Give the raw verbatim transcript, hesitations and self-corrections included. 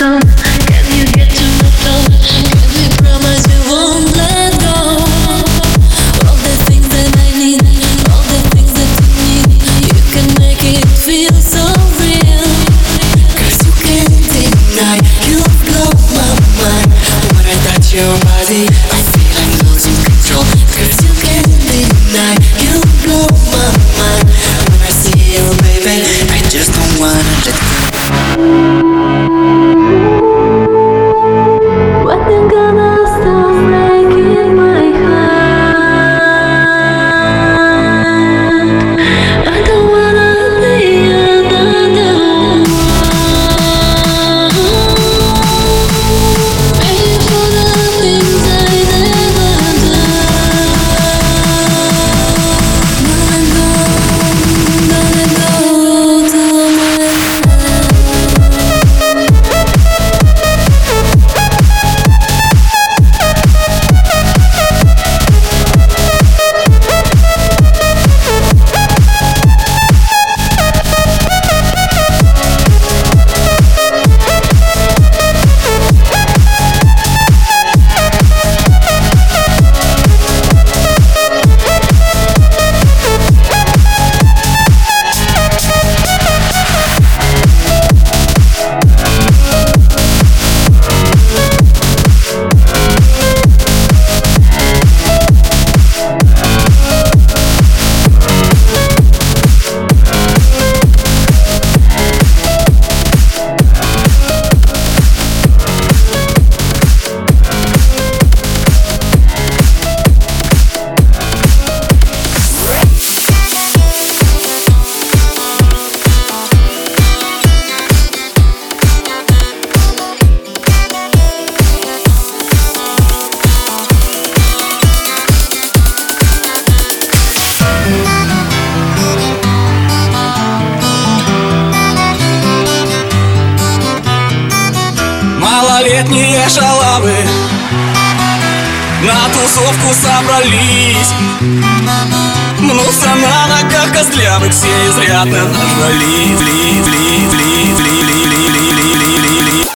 come? Can you get to my flow? Can we promise we won't let go? All the things that I need, all the things that you need, you can make it feel so real. Cause you can't deny, you blow my mind. When I touch your body, I feel I'm losing control. Cause you can't deny, you blow my mind. When I see you, baby, I just don't wanna let go. When you're gonna stop breaking my heart, I don't wanna be another one. Paying for the things I never done. Don't let go, don't let go to my Малолетние шалавы на тусовку собрались. Мнутся на ногах костлявых, все изрядно нажрались.